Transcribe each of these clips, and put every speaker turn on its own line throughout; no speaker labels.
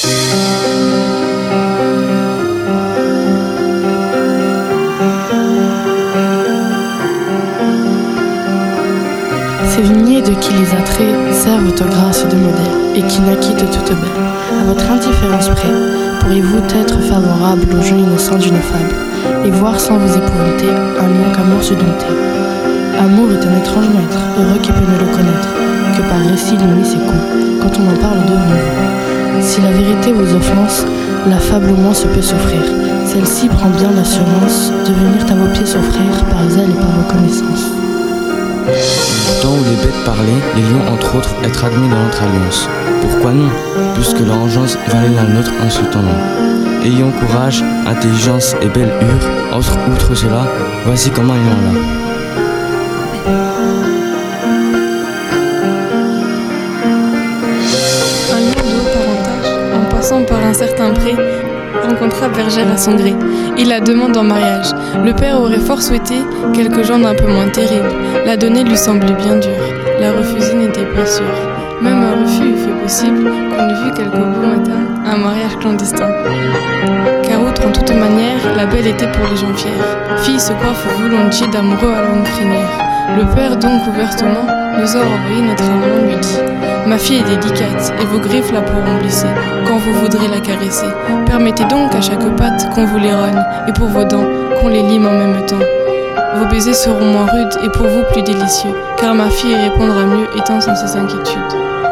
Ces vignées de qui les attraits servent aux grâces de modèle et qui naquittent toutes belles. À votre indifférence près, pourriez-vous être favorable au jeu innocent d'une fable et voir sans vous épouvanter un lion qu'amour se dompter. Amour est un étrange maître, heureux qui peut ne le connaître que par récit lui ses coups, quand on en parle devant vous. Si la vérité vous offense, la fable au moins se peut souffrir. Celle-ci prend bien l'assurance de venir à vos pieds s'offrir par zèle et par reconnaissance.
Du temps où les bêtes parlaient, les lions entre autres être admis dans notre alliance. Pourquoi non, puisque leur engeance valait la nôtre en ce temps-là. Ayant courage, intelligence et belle hure, outre cela, voici comment il en l'a.
Un lion de haut parentage, en passant par un certain pré, rencontra bergère à son gré. Il la demande en mariage. Le père aurait fort souhaité quelque genre d'un peu moins terrible. La donner lui semblait bien dure. La refuser n'était pas sûr. Même un refus eût fait possible qu'on eût vu quelque beau matin un mariage clandestin. Car outre en toute manière, la belle était pour les gens fiers. Fille se coiffe volontiers d'amoureux à longue crinière. Le père donc ouvertement nous a envoyé notre amant, lui dit: ma fille est délicate, et vos griffes la pourront blesser, quand vous voudrez la caresser. Permettez donc à chaque patte qu'on vous les rogne, et pour vos dents, qu'on les lime en même temps. Vos baisers seront moins rudes, et pour vous plus délicieux, car ma fille y répondra mieux, étant sans ses inquiétudes.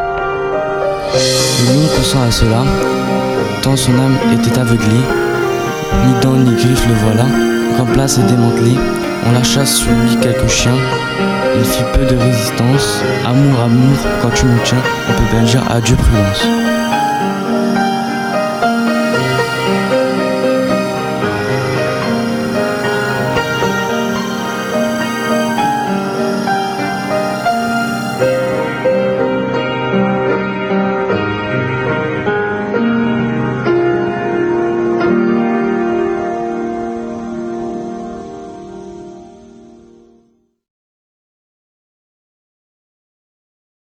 Le lion consent à cela, tant son âme était aveuglée, ni dents ni griffes le voilà, remplace et démantelé, on lâcha sur lui quelques chiens, il fit peu de résistance, amour, quand tu nous tiens, on peut bien dire adieu prudence.